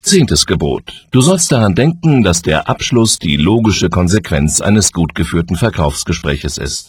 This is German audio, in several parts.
10. Gebot. Du sollst daran denken, dass der Abschluss die logische Konsequenz eines gut geführten Verkaufsgespräches ist.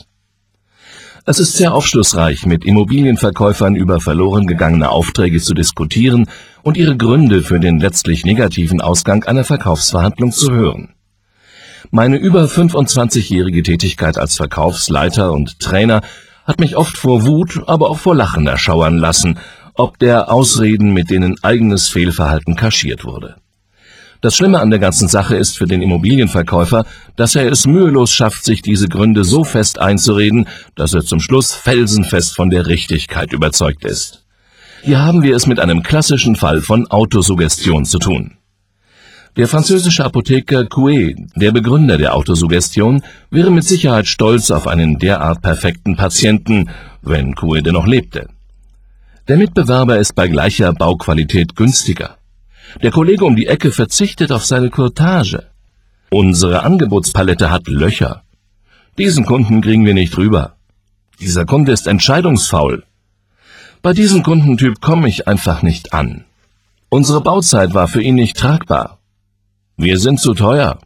Es ist sehr aufschlussreich, mit Immobilienverkäufern über verloren gegangene Aufträge zu diskutieren und ihre Gründe für den letztlich negativen Ausgang einer Verkaufsverhandlung zu hören. Meine über 25-jährige Tätigkeit als Verkaufsleiter und Trainer hat mich oft vor Wut, aber auch vor Lachen erschauern lassen, ob der Ausreden, mit denen eigenes Fehlverhalten kaschiert wurde. Das Schlimme an der ganzen Sache ist für den Immobilienverkäufer, dass er es mühelos schafft, sich diese Gründe so fest einzureden, dass er zum Schluss felsenfest von der Richtigkeit überzeugt ist. Hier haben wir es mit einem klassischen Fall von Autosuggestion zu tun. Der französische Apotheker Coué, der Begründer der Autosuggestion, wäre mit Sicherheit stolz auf einen derart perfekten Patienten, wenn Coué denn noch lebte. Der Mitbewerber ist bei gleicher Bauqualität günstiger. Der Kollege um die Ecke verzichtet auf seine Courtage. Unsere Angebotspalette hat Löcher. Diesen Kunden kriegen wir nicht rüber. Dieser Kunde ist entscheidungsfaul. Bei diesem Kundentyp komme ich einfach nicht an. Unsere Bauzeit war für ihn nicht tragbar. Wir sind zu teuer.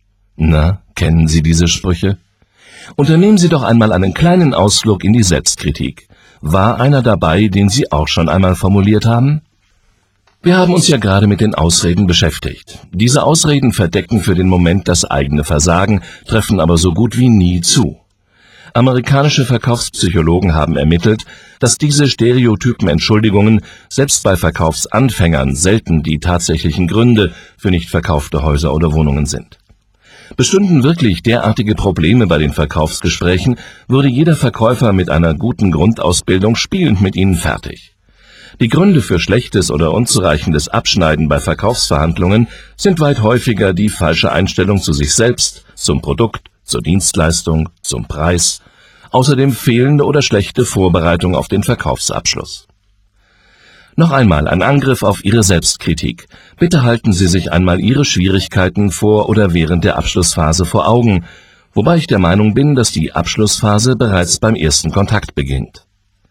Na, kennen Sie diese Sprüche? Unternehmen Sie doch einmal einen kleinen Ausflug in die Selbstkritik. War einer dabei, den Sie auch schon einmal formuliert haben? Wir haben uns ja gerade mit den Ausreden beschäftigt. Diese Ausreden verdecken für den Moment das eigene Versagen, treffen aber so gut wie nie zu. Amerikanische Verkaufspsychologen haben ermittelt, dass diese stereotypen Entschuldigungen selbst bei Verkaufsanfängern selten die tatsächlichen Gründe für nicht verkaufte Häuser oder Wohnungen sind. Bestünden wirklich derartige Probleme bei den Verkaufsgesprächen, würde jeder Verkäufer mit einer guten Grundausbildung spielend mit ihnen fertig. Die Gründe für schlechtes oder unzureichendes Abschneiden bei Verkaufsverhandlungen sind weit häufiger die falsche Einstellung zu sich selbst, zum Produkt, zur Dienstleistung, zum Preis, außerdem fehlende oder schlechte Vorbereitung auf den Verkaufsabschluss. Noch einmal ein Angriff auf Ihre Selbstkritik. Bitte halten Sie sich einmal Ihre Schwierigkeiten vor oder während der Abschlussphase vor Augen, wobei ich der Meinung bin, dass die Abschlussphase bereits beim ersten Kontakt beginnt.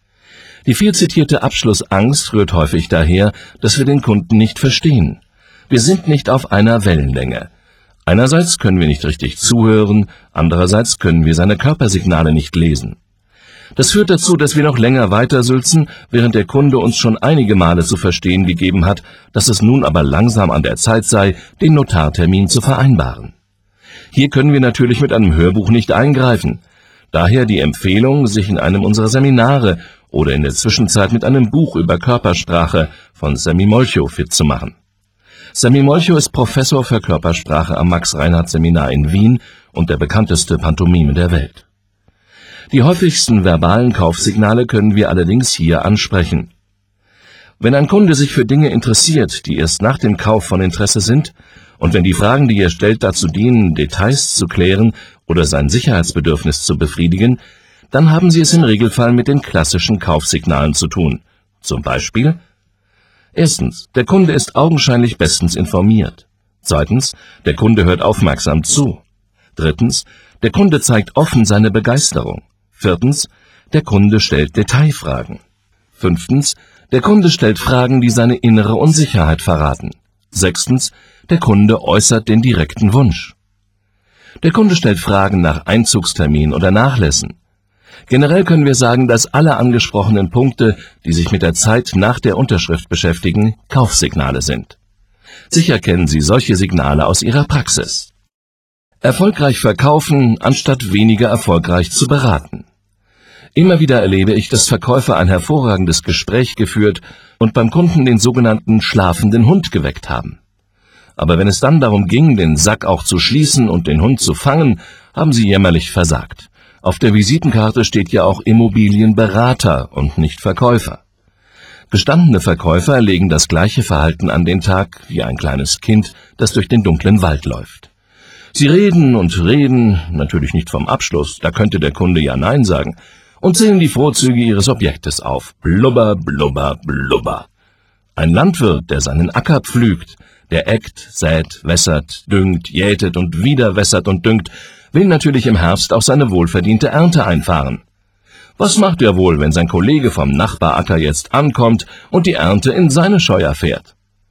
Die viel zitierte Abschlussangst rührt häufig daher, dass wir den Kunden nicht verstehen. Wir sind nicht auf einer Wellenlänge. Einerseits können wir nicht richtig zuhören, andererseits können wir seine Körpersignale nicht lesen. Das führt dazu, dass wir noch länger weitersülzen, während der Kunde uns schon einige Male zu verstehen gegeben hat, dass es nun aber langsam an der Zeit sei, den Notartermin zu vereinbaren. Hier können wir natürlich mit einem Hörbuch nicht eingreifen. Daher die Empfehlung, sich in einem unserer Seminare oder in der Zwischenzeit mit einem Buch über Körpersprache von Sammy Molcho fit zu machen. Sammy Molcho ist Professor für Körpersprache am Max-Reinhardt-Seminar in Wien und der bekannteste Pantomime der Welt. Die häufigsten verbalen Kaufsignale können wir allerdings hier ansprechen. Wenn ein Kunde sich für Dinge interessiert, die erst nach dem Kauf von Interesse sind, und wenn die Fragen, die er stellt, dazu dienen, Details zu klären oder sein Sicherheitsbedürfnis zu befriedigen, dann haben Sie es im Regelfall mit den klassischen Kaufsignalen zu tun. Zum Beispiel: Erstens, der Kunde ist augenscheinlich bestens informiert. Zweitens, der Kunde hört aufmerksam zu. Drittens, der Kunde zeigt offen seine Begeisterung. Viertens, der Kunde stellt Detailfragen. Fünftens, der Kunde stellt Fragen, die seine innere Unsicherheit verraten. Sechstens, der Kunde äußert den direkten Wunsch. Der Kunde stellt Fragen nach Einzugstermin oder Nachlässen. Generell können wir sagen, dass alle angesprochenen Punkte, die sich mit der Zeit nach der Unterschrift beschäftigen, Kaufsignale sind. Sicher kennen Sie solche Signale aus Ihrer Praxis. Erfolgreich verkaufen, anstatt weniger erfolgreich zu beraten. Immer wieder erlebe ich, dass Verkäufer ein hervorragendes Gespräch geführt und beim Kunden den sogenannten schlafenden Hund geweckt haben. Aber wenn es dann darum ging, den Sack auch zu schließen und den Hund zu fangen, haben sie jämmerlich versagt. Auf der Visitenkarte steht ja auch Immobilienberater und nicht Verkäufer. Gestandene Verkäufer legen das gleiche Verhalten an den Tag wie ein kleines Kind, das durch den dunklen Wald läuft. Sie reden und reden, natürlich nicht vom Abschluss, da könnte der Kunde ja Nein sagen, und zählen die Vorzüge ihres Objektes auf. Blubber, blubber, blubber. Ein Landwirt, der seinen Acker pflügt, der äckt, sät, wässert, düngt, jätet und wieder wässert und düngt, will natürlich im Herbst auch seine wohlverdiente Ernte einfahren. Was macht er wohl, wenn sein Kollege vom Nachbaracker jetzt ankommt und die Ernte in seine Scheuer fährt?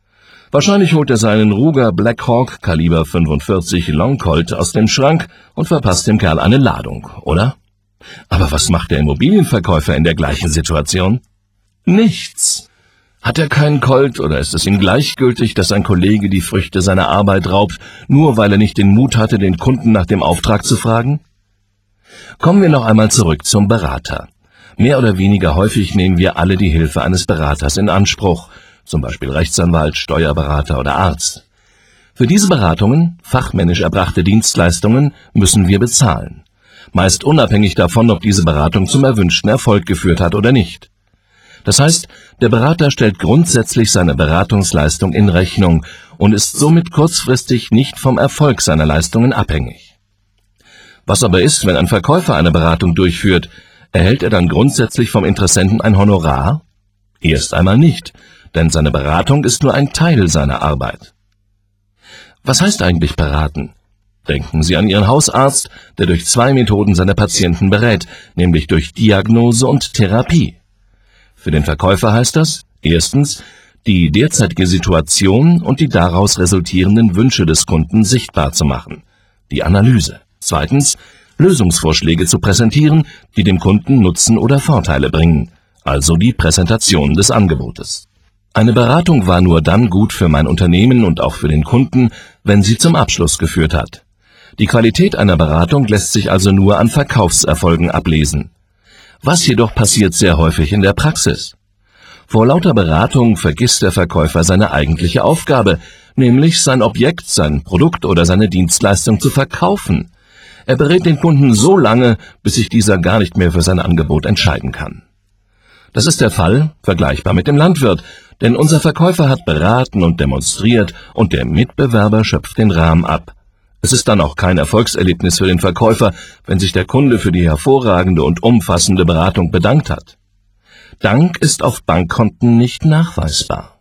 Wahrscheinlich holt er seinen Ruger Black Hawk Kaliber 45 Long Colt aus dem Schrank und verpasst dem Kerl eine Ladung, oder? Aber was macht der Immobilienverkäufer in der gleichen Situation? Nichts. Hat er keinen Colt oder ist es ihm gleichgültig, dass ein Kollege die Früchte seiner Arbeit raubt, nur weil er nicht den Mut hatte, den Kunden nach dem Auftrag zu fragen? Kommen wir noch einmal zurück zum Berater. Mehr oder weniger häufig nehmen wir alle die Hilfe eines Beraters in Anspruch, zum Beispiel Rechtsanwalt, Steuerberater oder Arzt. Für diese Beratungen, fachmännisch erbrachte Dienstleistungen, müssen wir bezahlen. Meist unabhängig davon, ob diese Beratung zum erwünschten Erfolg geführt hat oder nicht. Das heißt, der Berater stellt grundsätzlich seine Beratungsleistung in Rechnung und ist somit kurzfristig nicht vom Erfolg seiner Leistungen abhängig. Was aber ist, wenn ein Verkäufer eine Beratung durchführt? Erhält er dann grundsätzlich vom Interessenten ein Honorar? Erst einmal nicht, denn seine Beratung ist nur ein Teil seiner Arbeit. Was heißt eigentlich beraten? Denken Sie an Ihren Hausarzt, der durch 2 Methoden seine Patienten berät, nämlich durch Diagnose und Therapie. Für den Verkäufer heißt das, erstens, die derzeitige Situation und die daraus resultierenden Wünsche des Kunden sichtbar zu machen, die Analyse. Zweitens, Lösungsvorschläge zu präsentieren, die dem Kunden Nutzen oder Vorteile bringen, also die Präsentation des Angebotes. Eine Beratung war nur dann gut für mein Unternehmen und auch für den Kunden, wenn sie zum Abschluss geführt hat. Die Qualität einer Beratung lässt sich also nur an Verkaufserfolgen ablesen. Was jedoch passiert sehr häufig in der Praxis? Vor lauter Beratung vergisst der Verkäufer seine eigentliche Aufgabe, nämlich sein Objekt, sein Produkt oder seine Dienstleistung zu verkaufen. Er berät den Kunden so lange, bis sich dieser gar nicht mehr für sein Angebot entscheiden kann. Das ist der Fall, vergleichbar mit dem Landwirt, denn unser Verkäufer hat beraten und demonstriert und der Mitbewerber schöpft den Rahmen ab. Es ist dann auch kein Erfolgserlebnis für den Verkäufer, wenn sich der Kunde für die hervorragende und umfassende Beratung bedankt hat. Dank ist auf Bankkonten nicht nachweisbar.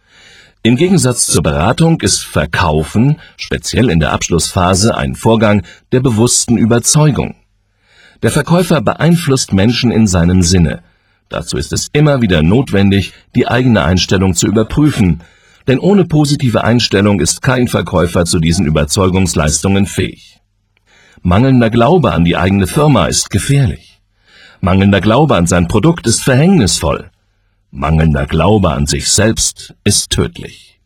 Im Gegensatz zur Beratung ist Verkaufen, speziell in der Abschlussphase, ein Vorgang der bewussten Überzeugung. Der Verkäufer beeinflusst Menschen in seinem Sinne. Dazu ist es immer wieder notwendig, die eigene Einstellung zu überprüfen, denn ohne positive Einstellung ist kein Verkäufer zu diesen Überzeugungsleistungen fähig. Mangelnder Glaube an die eigene Firma ist gefährlich. Mangelnder Glaube an sein Produkt ist verhängnisvoll. Mangelnder Glaube an sich selbst ist tödlich.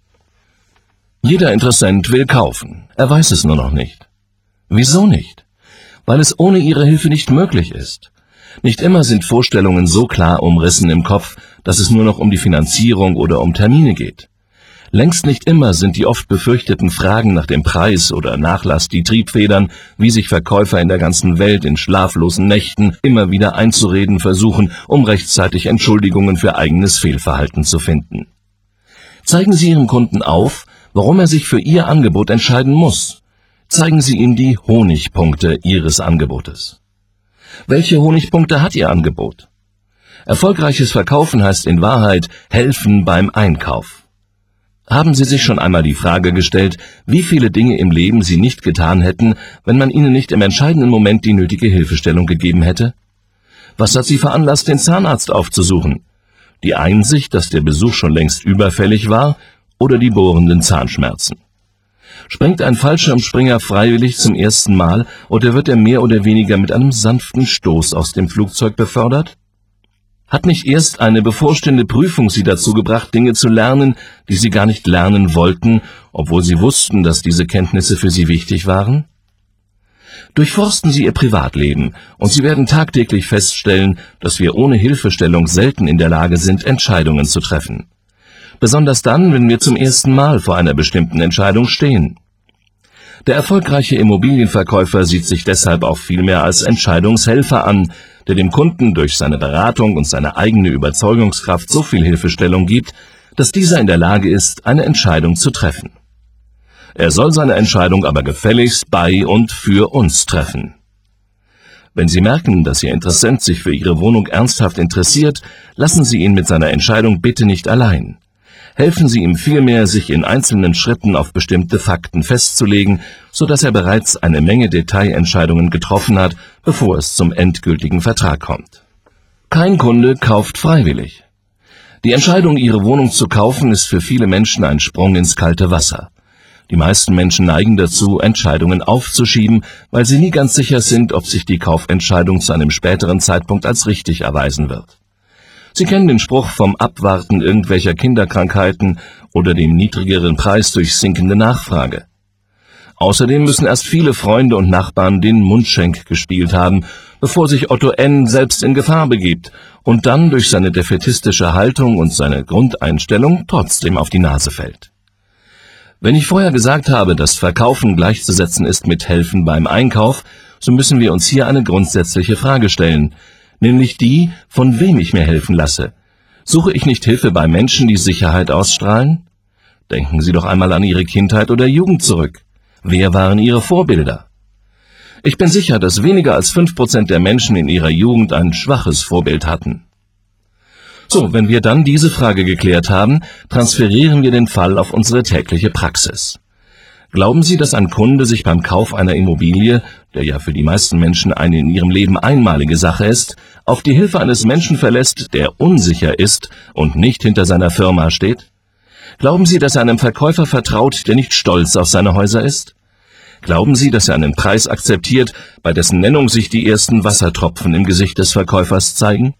Jeder Interessent will kaufen, er weiß es nur noch nicht. Wieso nicht? Weil es ohne ihre Hilfe nicht möglich ist. Nicht immer sind Vorstellungen so klar umrissen im Kopf, dass es nur noch um die Finanzierung oder um Termine geht. Längst nicht immer sind die oft befürchteten Fragen nach dem Preis oder Nachlass die Triebfedern, wie sich Verkäufer in der ganzen Welt in schlaflosen Nächten immer wieder einzureden versuchen, um rechtzeitig Entschuldigungen für eigenes Fehlverhalten zu finden. Zeigen Sie Ihrem Kunden auf, warum er sich für Ihr Angebot entscheiden muss. Zeigen Sie ihm die Honigpunkte Ihres Angebotes. Welche Honigpunkte hat Ihr Angebot? Erfolgreiches Verkaufen heißt in Wahrheit helfen beim Einkauf. Haben Sie sich schon einmal die Frage gestellt, wie viele Dinge im Leben Sie nicht getan hätten, wenn man Ihnen nicht im entscheidenden Moment die nötige Hilfestellung gegeben hätte? Was hat Sie veranlasst, den Zahnarzt aufzusuchen? Die Einsicht, dass der Besuch schon längst überfällig war, oder die bohrenden Zahnschmerzen? Springt ein Fallschirmspringer freiwillig zum ersten Mal oder wird er mehr oder weniger mit einem sanften Stoß aus dem Flugzeug befördert? Hat nicht erst eine bevorstehende Prüfung Sie dazu gebracht, Dinge zu lernen, die Sie gar nicht lernen wollten, obwohl Sie wussten, dass diese Kenntnisse für Sie wichtig waren? Durchforsten Sie Ihr Privatleben, und Sie werden tagtäglich feststellen, dass wir ohne Hilfestellung selten in der Lage sind, Entscheidungen zu treffen. Besonders dann, wenn wir zum ersten Mal vor einer bestimmten Entscheidung stehen. Der erfolgreiche Immobilienverkäufer sieht sich deshalb auch vielmehr als Entscheidungshelfer an, der dem Kunden durch seine Beratung und seine eigene Überzeugungskraft so viel Hilfestellung gibt, dass dieser in der Lage ist, eine Entscheidung zu treffen. Er soll seine Entscheidung aber gefälligst bei und für uns treffen. Wenn Sie merken, dass Ihr Interessent sich für Ihre Wohnung ernsthaft interessiert, lassen Sie ihn mit seiner Entscheidung bitte nicht allein. Helfen Sie ihm vielmehr, sich in einzelnen Schritten auf bestimmte Fakten festzulegen, so dass er bereits eine Menge Detailentscheidungen getroffen hat, bevor es zum endgültigen Vertrag kommt. Kein Kunde kauft freiwillig. Die Entscheidung, ihre Wohnung zu kaufen, ist für viele Menschen ein Sprung ins kalte Wasser. Die meisten Menschen neigen dazu, Entscheidungen aufzuschieben, weil sie nie ganz sicher sind, ob sich die Kaufentscheidung zu einem späteren Zeitpunkt als richtig erweisen wird. Sie kennen den Spruch vom Abwarten irgendwelcher Kinderkrankheiten oder dem niedrigeren Preis durch sinkende Nachfrage. Außerdem müssen erst viele Freunde und Nachbarn den Mundschenk gespielt haben, bevor sich Otto N. selbst in Gefahr begibt und dann durch seine defätistische Haltung und seine Grundeinstellung trotzdem auf die Nase fällt. Wenn ich vorher gesagt habe, dass Verkaufen gleichzusetzen ist mit Helfen beim Einkauf, so müssen wir uns hier eine grundsätzliche Frage stellen, nämlich die, von wem ich mir helfen lasse. Suche ich nicht Hilfe bei Menschen, die Sicherheit ausstrahlen? Denken Sie doch einmal an Ihre Kindheit oder Jugend zurück. Wer waren Ihre Vorbilder? Ich bin sicher, dass weniger als 5% der Menschen in ihrer Jugend ein schwaches Vorbild hatten. So, wenn wir dann diese Frage geklärt haben, transferieren wir den Fall auf unsere tägliche Praxis. Glauben Sie, dass ein Kunde sich beim Kauf einer Immobilie, der ja für die meisten Menschen eine in ihrem Leben einmalige Sache ist, auf die Hilfe eines Menschen verlässt, der unsicher ist und nicht hinter seiner Firma steht? Glauben Sie, dass er einem Verkäufer vertraut, der nicht stolz auf seine Häuser ist? Glauben Sie, dass er einen Preis akzeptiert, bei dessen Nennung sich die ersten Wassertropfen im Gesicht des Verkäufers zeigen?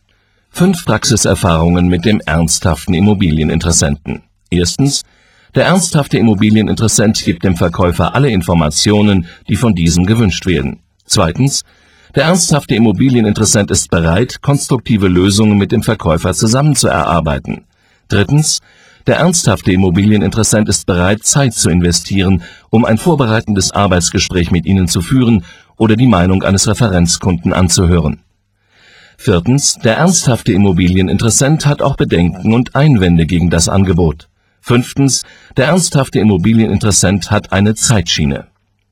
5 Praxiserfahrungen mit dem ernsthaften Immobilieninteressenten. Erstens: Der ernsthafte Immobilieninteressent gibt dem Verkäufer alle Informationen, die von diesem gewünscht werden. Zweitens: Der ernsthafte Immobilieninteressent ist bereit, konstruktive Lösungen mit dem Verkäufer zusammen zu erarbeiten. Drittens: Der ernsthafte Immobilieninteressent ist bereit, Zeit zu investieren, um ein vorbereitendes Arbeitsgespräch mit Ihnen zu führen oder die Meinung eines Referenzkunden anzuhören. Viertens: Der ernsthafte Immobilieninteressent hat auch Bedenken und Einwände gegen das Angebot. Fünftens: Der ernsthafte Immobilieninteressent hat eine Zeitschiene.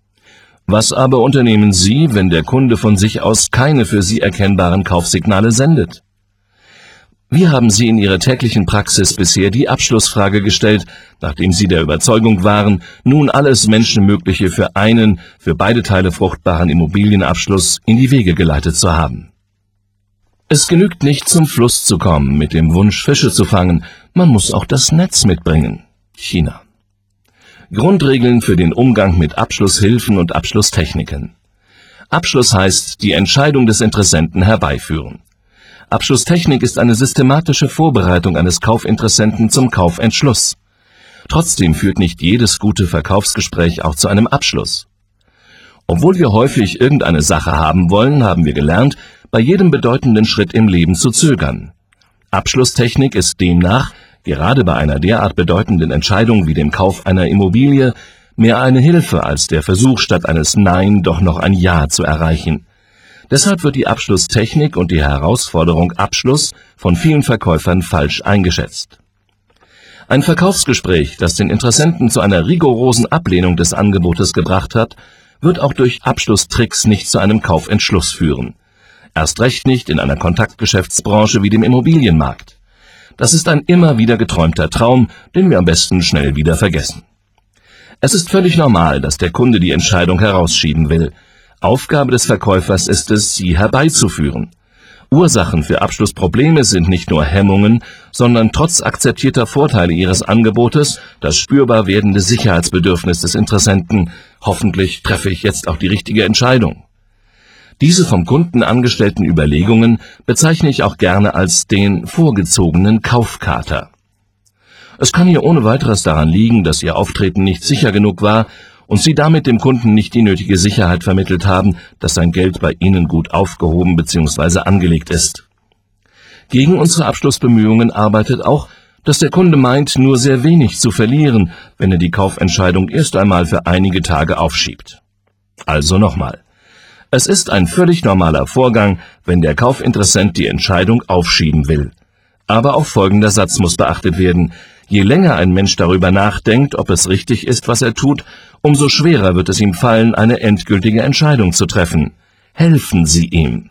Was aber unternehmen Sie, wenn der Kunde von sich aus keine für Sie erkennbaren Kaufsignale sendet? Wie haben Sie in Ihrer täglichen Praxis bisher die Abschlussfrage gestellt, nachdem Sie der Überzeugung waren, nun alles Menschenmögliche für einen, für beide Teile fruchtbaren Immobilienabschluss in die Wege geleitet zu haben? Es genügt nicht, zum Fluss zu kommen, mit dem Wunsch, Fische zu fangen, man muss auch das Netz mitbringen. China. Grundregeln für den Umgang mit Abschlusshilfen und Abschlusstechniken. Abschluss heißt, die Entscheidung des Interessenten herbeiführen. Abschlusstechnik ist eine systematische Vorbereitung eines Kaufinteressenten zum Kaufentschluss. Trotzdem führt nicht jedes gute Verkaufsgespräch auch zu einem Abschluss. Obwohl wir häufig irgendeine Sache haben wollen, haben wir gelernt, bei jedem bedeutenden Schritt im Leben zu zögern. Abschlusstechnik ist demnach, gerade bei einer derart bedeutenden Entscheidung wie dem Kauf einer Immobilie, mehr eine Hilfe als der Versuch, statt eines Nein doch noch ein Ja zu erreichen. Deshalb wird die Abschlusstechnik und die Herausforderung Abschluss von vielen Verkäufern falsch eingeschätzt. Ein Verkaufsgespräch, das den Interessenten zu einer rigorosen Ablehnung des Angebotes gebracht hat, wird auch durch Abschlusstricks nicht zu einem Kaufentschluss führen. Erst recht nicht in einer Kontaktgeschäftsbranche wie dem Immobilienmarkt. Das ist ein immer wieder geträumter Traum, den wir am besten schnell wieder vergessen. Es ist völlig normal, dass der Kunde die Entscheidung herausschieben will. Aufgabe des Verkäufers ist es, sie herbeizuführen. Ursachen für Abschlussprobleme sind nicht nur Hemmungen, sondern trotz akzeptierter Vorteile Ihres Angebotes das spürbar werdende Sicherheitsbedürfnis des Interessenten. Hoffentlich treffe ich jetzt auch die richtige Entscheidung. Diese vom Kunden angestellten Überlegungen bezeichne ich auch gerne als den vorgezogenen Kaufkater. Es kann hier ohne weiteres daran liegen, dass Ihr Auftreten nicht sicher genug war und Sie damit dem Kunden nicht die nötige Sicherheit vermittelt haben, dass sein Geld bei Ihnen gut aufgehoben bzw. angelegt ist. Gegen unsere Abschlussbemühungen arbeitet auch, dass der Kunde meint, nur sehr wenig zu verlieren, wenn er die Kaufentscheidung erst einmal für einige Tage aufschiebt. Also nochmal. Es ist ein völlig normaler Vorgang, wenn der Kaufinteressent die Entscheidung aufschieben will. Aber auch folgender Satz muss beachtet werden: Je länger ein Mensch darüber nachdenkt, ob es richtig ist, was er tut, umso schwerer wird es ihm fallen, eine endgültige Entscheidung zu treffen. Helfen Sie ihm.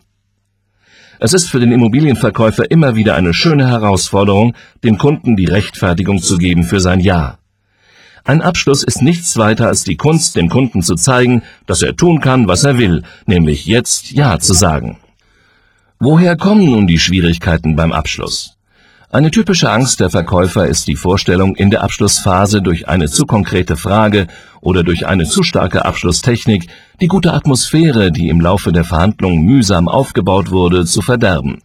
Es ist für den Immobilienverkäufer immer wieder eine schöne Herausforderung, dem Kunden die Rechtfertigung zu geben für sein Ja. Ein Abschluss ist nichts weiter als die Kunst, dem Kunden zu zeigen, dass er tun kann, was er will, nämlich jetzt Ja zu sagen. Woher kommen nun die Schwierigkeiten beim Abschluss? Eine typische Angst der Verkäufer ist die Vorstellung, in der Abschlussphase durch eine zu konkrete Frage oder durch eine zu starke Abschlusstechnik die gute Atmosphäre, die im Laufe der Verhandlungen mühsam aufgebaut wurde, zu verderben.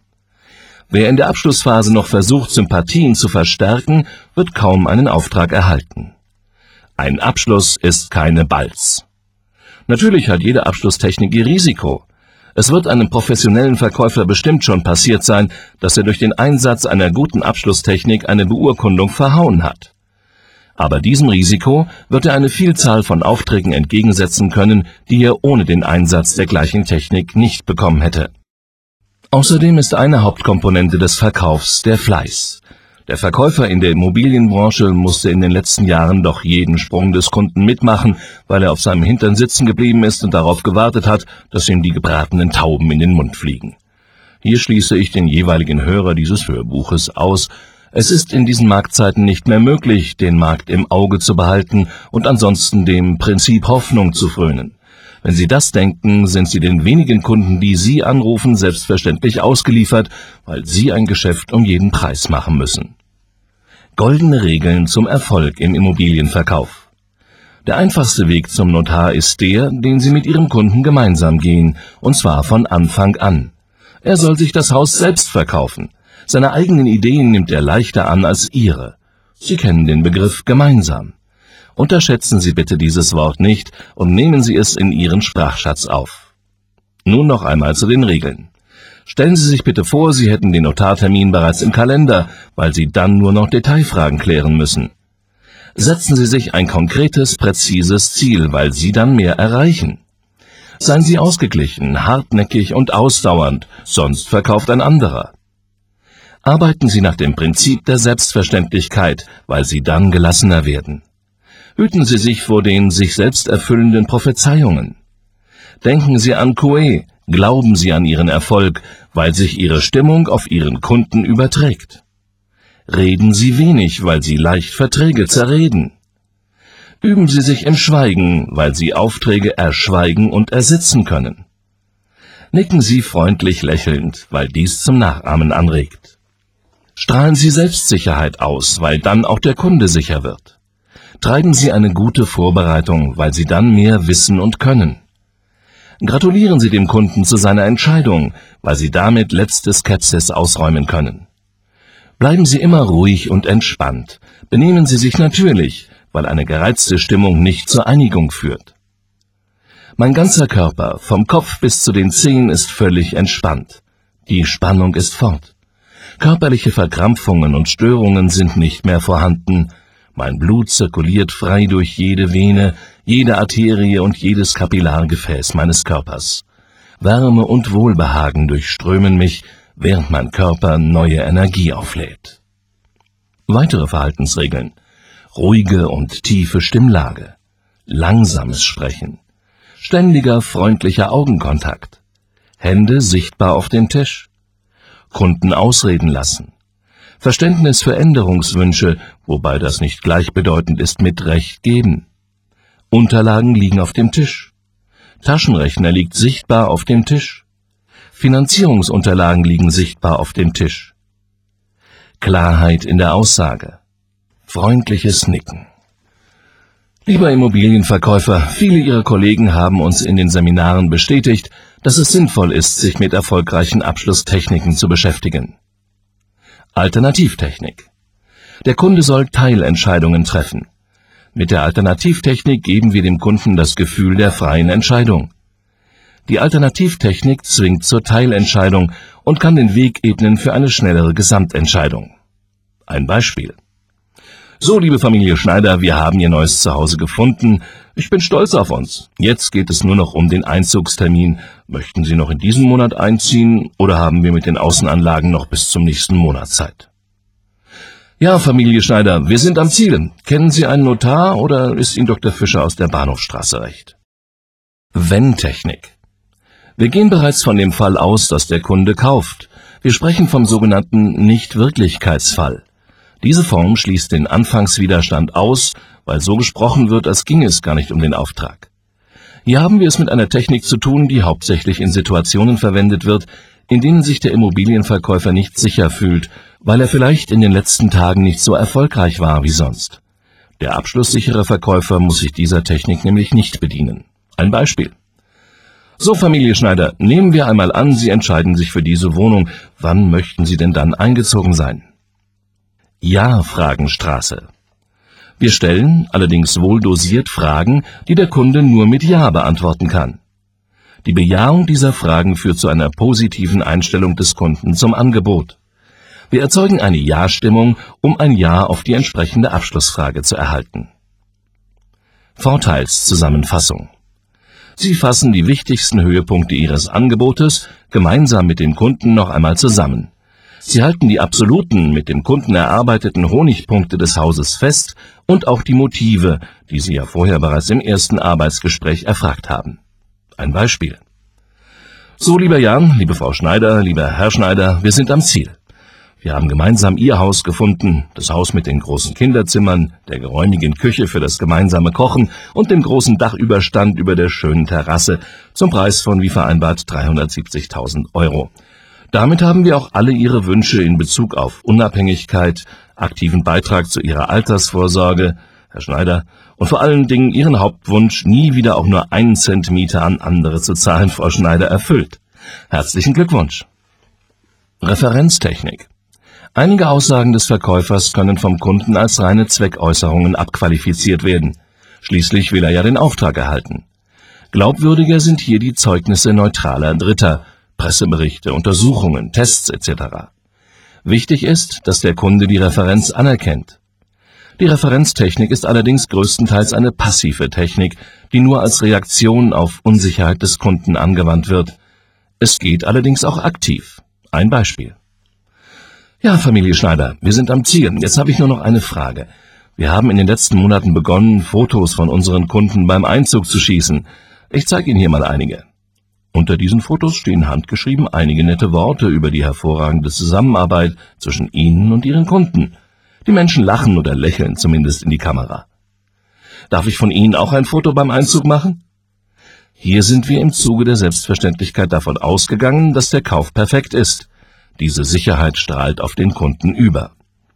Wer in der Abschlussphase noch versucht, Sympathien zu verstärken, wird kaum einen Auftrag erhalten. Ein Abschluss ist keine Balz. Natürlich hat jede Abschlusstechnik ihr Risiko. Es wird einem professionellen Verkäufer bestimmt schon passiert sein, dass er durch den Einsatz einer guten Abschlusstechnik eine Beurkundung verhauen hat. Aber diesem Risiko wird er eine Vielzahl von Aufträgen entgegensetzen können, die er ohne den Einsatz der gleichen Technik nicht bekommen hätte. Außerdem ist eine Hauptkomponente des Verkaufs der Fleiß. Der Verkäufer in der Immobilienbranche musste in den letzten Jahren doch jeden Sprung des Kunden mitmachen, weil er auf seinem Hintern sitzen geblieben ist und darauf gewartet hat, dass ihm die gebratenen Tauben in den Mund fliegen. Hier schließe ich den jeweiligen Hörer dieses Hörbuches aus. Es ist in diesen Marktzeiten nicht mehr möglich, den Markt im Auge zu behalten und ansonsten dem Prinzip Hoffnung zu frönen. Wenn Sie das denken, sind Sie den wenigen Kunden, die Sie anrufen, selbstverständlich ausgeliefert, weil Sie ein Geschäft um jeden Preis machen müssen. Goldene Regeln zum Erfolg im Immobilienverkauf. Der einfachste Weg zum Notar ist der, den Sie mit Ihrem Kunden gemeinsam gehen, und zwar von Anfang an. Er soll sich das Haus selbst verkaufen. Seine eigenen Ideen nimmt er leichter an als Ihre. Sie kennen den Begriff gemeinsam. Unterschätzen Sie bitte dieses Wort nicht und nehmen Sie es in Ihren Sprachschatz auf. Nun noch einmal zu den Regeln. Stellen Sie sich bitte vor, Sie hätten den Notartermin bereits im Kalender, weil Sie dann nur noch Detailfragen klären müssen. Setzen Sie sich ein konkretes, präzises Ziel, weil Sie dann mehr erreichen. Seien Sie ausgeglichen, hartnäckig und ausdauernd, sonst verkauft ein anderer. Arbeiten Sie nach dem Prinzip der Selbstverständlichkeit, weil Sie dann gelassener werden. Hüten Sie sich vor den sich selbst erfüllenden Prophezeiungen. Denken Sie an Coué, glauben Sie an Ihren Erfolg, weil sich Ihre Stimmung auf Ihren Kunden überträgt. Reden Sie wenig, weil Sie leicht Verträge zerreden. Üben Sie sich im Schweigen, weil Sie Aufträge erschweigen und ersitzen können. Nicken Sie freundlich lächelnd, weil dies zum Nachahmen anregt. Strahlen Sie Selbstsicherheit aus, weil dann auch der Kunde sicher wird. Treiben Sie eine gute Vorbereitung, weil Sie dann mehr wissen und können. Gratulieren Sie dem Kunden zu seiner Entscheidung, weil Sie damit letzte Skepsis ausräumen können. Bleiben Sie immer ruhig und entspannt. Benehmen Sie sich natürlich, weil eine gereizte Stimmung nicht zur Einigung führt. Mein ganzer Körper, vom Kopf bis zu den Zehen, ist völlig entspannt. Die Spannung ist fort. Körperliche Verkrampfungen und Störungen sind nicht mehr vorhanden. Mein Blut zirkuliert frei durch jede Vene, jede Arterie und jedes Kapillargefäß meines Körpers. Wärme und Wohlbehagen durchströmen mich, während mein Körper neue Energie auflädt. Weitere Verhaltensregeln: ruhige und tiefe Stimmlage, langsames Sprechen, ständiger freundlicher Augenkontakt, Hände sichtbar auf dem Tisch, Kunden ausreden lassen, Verständnis für Änderungswünsche, wobei das nicht gleichbedeutend ist mit Recht geben. Unterlagen liegen auf dem Tisch. Taschenrechner liegt sichtbar auf dem Tisch. Finanzierungsunterlagen liegen sichtbar auf dem Tisch. Klarheit in der Aussage. Freundliches Nicken. Lieber Immobilienverkäufer, viele Ihrer Kollegen haben uns in den Seminaren bestätigt, dass es sinnvoll ist, sich mit erfolgreichen Abschlusstechniken zu beschäftigen. Alternativtechnik. Der Kunde soll Teilentscheidungen treffen. Mit der Alternativtechnik geben wir dem Kunden das Gefühl der freien Entscheidung. Die Alternativtechnik zwingt zur Teilentscheidung und kann den Weg ebnen für eine schnellere Gesamtentscheidung. Ein Beispiel. So, liebe Familie Schneider, wir haben Ihr neues Zuhause gefunden. Ich bin stolz auf uns. Jetzt geht es nur noch um den Einzugstermin. Möchten Sie noch in diesem Monat einziehen oder haben wir mit den Außenanlagen noch bis zum nächsten Monat Zeit? Ja, Familie Schneider, wir sind am Ziel. Kennen Sie einen Notar oder ist Ihnen Dr. Fischer aus der Bahnhofstraße recht? Wenn-Technik. Wir gehen bereits von dem Fall aus, dass der Kunde kauft. Wir sprechen vom sogenannten Nichtwirklichkeitsfall. Diese Form schließt den Anfangswiderstand aus, weil so gesprochen wird, als ginge es gar nicht um den Auftrag. Hier haben wir es mit einer Technik zu tun, die hauptsächlich in Situationen verwendet wird, in denen sich der Immobilienverkäufer nicht sicher fühlt weil er vielleicht in den letzten Tagen nicht so erfolgreich war wie sonst. Der abschlusssichere Verkäufer muss sich dieser Technik nämlich nicht bedienen. Ein Beispiel. So, Familie Schneider, nehmen wir einmal an, Sie entscheiden sich für diese Wohnung. Wann möchten Sie denn dann eingezogen sein? Ja, Fragenstraße. Wir stellen, allerdings wohl dosiert, Fragen, die der Kunde nur mit Ja beantworten kann. Die Bejahung dieser Fragen führt zu einer positiven Einstellung des Kunden zum Angebot. Wir erzeugen eine Ja-Stimmung, um ein Ja auf die entsprechende Abschlussfrage zu erhalten. Vorteilszusammenfassung. Sie fassen die wichtigsten Höhepunkte Ihres Angebotes gemeinsam mit dem Kunden noch einmal zusammen. Sie halten die absoluten, mit dem Kunden erarbeiteten Honigpunkte des Hauses fest und auch die Motive, die Sie ja vorher bereits im ersten Arbeitsgespräch erfragt haben. Ein Beispiel. So, lieber Jan, liebe Frau Schneider, lieber Herr Schneider, wir sind am Ziel. Wir haben gemeinsam Ihr Haus gefunden, das Haus mit den großen Kinderzimmern, der geräumigen Küche für das gemeinsame Kochen und dem großen Dachüberstand über der schönen Terrasse zum Preis von, wie vereinbart, 370.000 €. Damit haben wir auch alle Ihre Wünsche in Bezug auf Unabhängigkeit, aktiven Beitrag zu Ihrer Altersvorsorge, Herr Schneider, und vor allen Dingen Ihren Hauptwunsch, nie wieder auch nur 1 Cent Miete an andere zu zahlen, Frau Schneider, erfüllt. Herzlichen Glückwunsch. Referenztechnik. Einige Aussagen des Verkäufers können vom Kunden als reine Zweckäußerungen abqualifiziert werden. Schließlich will er ja den Auftrag erhalten. Glaubwürdiger sind hier die Zeugnisse neutraler Dritter, Presseberichte, Untersuchungen, Tests etc. Wichtig ist, dass der Kunde die Referenz anerkennt. Die Referenztechnik ist allerdings größtenteils eine passive Technik, die nur als Reaktion auf Unsicherheit des Kunden angewandt wird. Es geht allerdings auch aktiv. Ein Beispiel. Ja, Familie Schneider, wir sind am Ziel. Jetzt habe ich nur noch eine Frage. Wir haben in den letzten Monaten begonnen, Fotos von unseren Kunden beim Einzug zu schießen. Ich zeige Ihnen hier mal einige. Unter diesen Fotos stehen handgeschrieben einige nette Worte über die hervorragende Zusammenarbeit zwischen Ihnen und Ihren Kunden. Die Menschen lachen oder lächeln zumindest in die Kamera. Darf ich von Ihnen auch ein Foto beim Einzug machen? Hier sind wir im Zuge der Selbstverständlichkeit davon ausgegangen, dass der Kauf perfekt ist. Diese Sicherheit strahlt auf den Kunden über.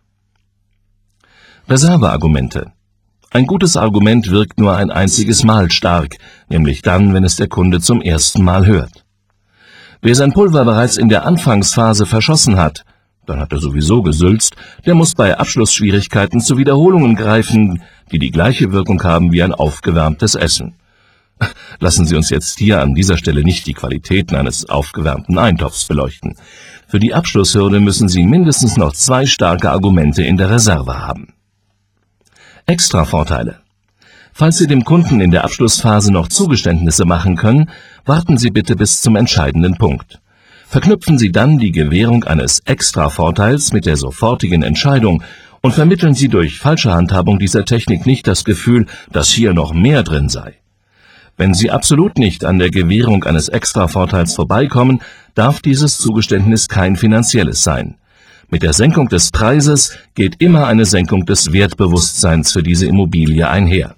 Reserveargumente. Ein gutes Argument wirkt nur ein einziges Mal stark, nämlich dann, wenn es der Kunde zum ersten Mal hört. Wer sein Pulver bereits in der Anfangsphase verschossen hat, dann hat er sowieso gesülzt, der muss bei Abschlussschwierigkeiten zu Wiederholungen greifen, die die gleiche Wirkung haben wie ein aufgewärmtes Essen. Lassen Sie uns jetzt hier an dieser Stelle nicht die Qualitäten eines aufgewärmten Eintopfs beleuchten. Für die Abschlusshürde müssen Sie mindestens noch 2 starke Argumente in der Reserve haben. Extravorteile. Falls Sie dem Kunden in der Abschlussphase noch Zugeständnisse machen können, warten Sie bitte bis zum entscheidenden Punkt. Verknüpfen Sie dann die Gewährung eines Extravorteils mit der sofortigen Entscheidung und vermitteln Sie durch falsche Handhabung dieser Technik nicht das Gefühl, dass hier noch mehr drin sei. Wenn Sie absolut nicht an der Gewährung eines Extravorteils vorbeikommen, darf dieses Zugeständnis kein finanzielles sein. Mit der Senkung des Preises geht immer eine Senkung des Wertbewusstseins für diese Immobilie einher.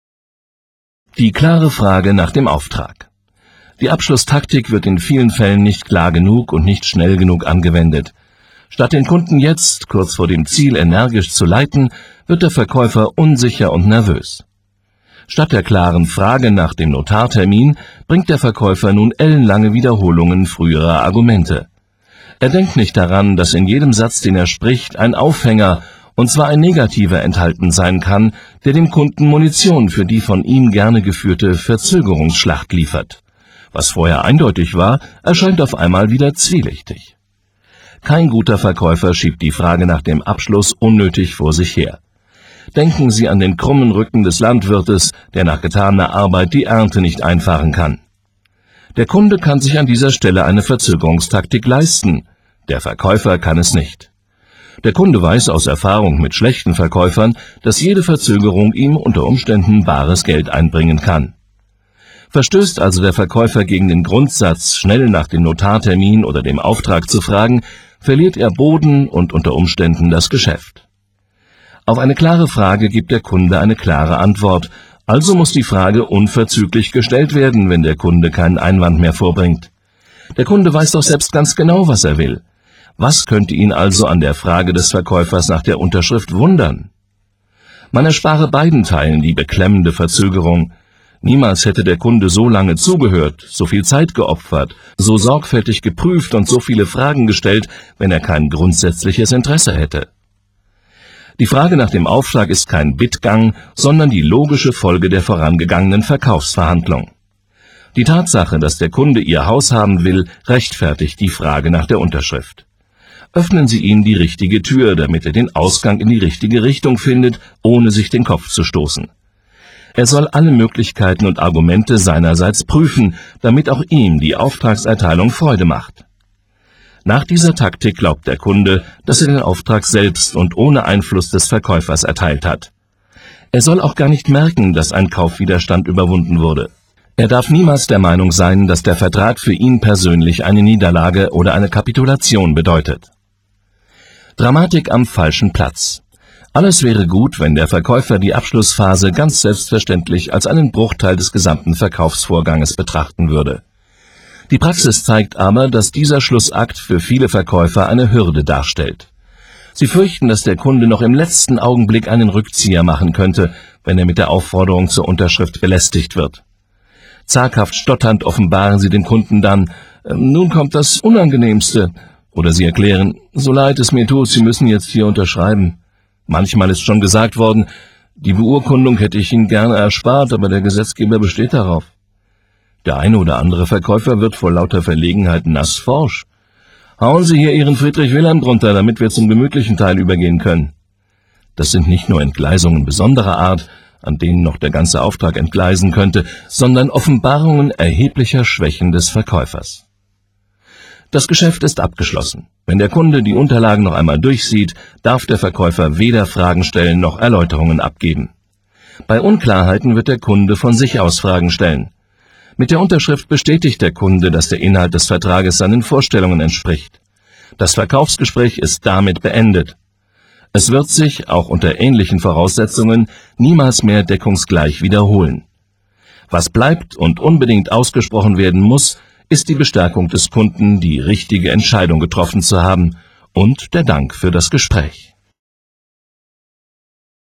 Die klare Frage nach dem Auftrag. Die Abschlusstaktik wird in vielen Fällen nicht klar genug und nicht schnell genug angewendet. Statt den Kunden jetzt, kurz vor dem Ziel, energisch zu leiten, wird der Verkäufer unsicher und nervös. Statt der klaren Frage nach dem Notartermin bringt der Verkäufer nun ellenlange Wiederholungen früherer Argumente. Er denkt nicht daran, dass in jedem Satz, den er spricht, ein Aufhänger, und zwar ein negativer, enthalten sein kann, der dem Kunden Munition für die von ihm gerne geführte Verzögerungsschlacht liefert. Was vorher eindeutig war, erscheint auf einmal wieder zwielichtig. Kein guter Verkäufer schiebt die Frage nach dem Abschluss unnötig vor sich her. Denken Sie an den krummen Rücken des Landwirtes, der nach getaner Arbeit die Ernte nicht einfahren kann. Der Kunde kann sich an dieser Stelle eine Verzögerungstaktik leisten, der Verkäufer kann es nicht. Der Kunde weiß aus Erfahrung mit schlechten Verkäufern, dass jede Verzögerung ihm unter Umständen bares Geld einbringen kann. Verstößt also der Verkäufer gegen den Grundsatz, schnell nach dem Notartermin oder dem Auftrag zu fragen, verliert er Boden und unter Umständen das Geschäft. Auf eine klare Frage gibt der Kunde eine klare Antwort, also muss die Frage unverzüglich gestellt werden, wenn der Kunde keinen Einwand mehr vorbringt. Der Kunde weiß doch selbst ganz genau, was er will. Was könnte ihn also an der Frage des Verkäufers nach der Unterschrift wundern? Man erspare beiden Teilen die beklemmende Verzögerung. Niemals hätte der Kunde so lange zugehört, so viel Zeit geopfert, so sorgfältig geprüft und so viele Fragen gestellt, wenn er kein grundsätzliches Interesse hätte. Die Frage nach dem Aufschlag ist kein Bittgang, sondern die logische Folge der vorangegangenen Verkaufsverhandlung. Die Tatsache, dass der Kunde Ihr Haus haben will, rechtfertigt die Frage nach der Unterschrift. Öffnen Sie ihm die richtige Tür, damit er den Ausgang in die richtige Richtung findet, ohne sich den Kopf zu stoßen. Er soll alle Möglichkeiten und Argumente seinerseits prüfen, damit auch ihm die Auftragserteilung Freude macht. Nach dieser Taktik glaubt der Kunde, dass er den Auftrag selbst und ohne Einfluss des Verkäufers erteilt hat. Er soll auch gar nicht merken, dass ein Kaufwiderstand überwunden wurde. Er darf niemals der Meinung sein, dass der Vertrag für ihn persönlich eine Niederlage oder eine Kapitulation bedeutet. Dramatik am falschen Platz. Alles wäre gut, wenn der Verkäufer die Abschlussphase ganz selbstverständlich als einen Bruchteil des gesamten Verkaufsvorganges betrachten würde. Die Praxis zeigt aber, dass dieser Schlussakt für viele Verkäufer eine Hürde darstellt. Sie fürchten, dass der Kunde noch im letzten Augenblick einen Rückzieher machen könnte, wenn er mit der Aufforderung zur Unterschrift belästigt wird. Zaghaft stotternd offenbaren sie dem Kunden dann, nun kommt das Unangenehmste, oder sie erklären, so leid es mir tut, Sie müssen jetzt hier unterschreiben. Manchmal ist schon gesagt worden, die Beurkundung hätte ich Ihnen gerne erspart, aber der Gesetzgeber besteht darauf. Der eine oder andere Verkäufer wird vor lauter Verlegenheit nassforsch. Hauen Sie hier Ihren Friedrich Wilhelm drunter, damit wir zum gemütlichen Teil übergehen können. Das sind nicht nur Entgleisungen besonderer Art, an denen noch der ganze Auftrag entgleisen könnte, sondern Offenbarungen erheblicher Schwächen des Verkäufers. Das Geschäft ist abgeschlossen. Wenn der Kunde die Unterlagen noch einmal durchsieht, darf der Verkäufer weder Fragen stellen noch Erläuterungen abgeben. Bei Unklarheiten wird der Kunde von sich aus Fragen stellen. Mit der Unterschrift bestätigt der Kunde, dass der Inhalt des Vertrages seinen Vorstellungen entspricht. Das Verkaufsgespräch ist damit beendet. Es wird sich, auch unter ähnlichen Voraussetzungen, niemals mehr deckungsgleich wiederholen. Was bleibt und unbedingt ausgesprochen werden muss, ist die Bestärkung des Kunden, die richtige Entscheidung getroffen zu haben, und der Dank für das Gespräch.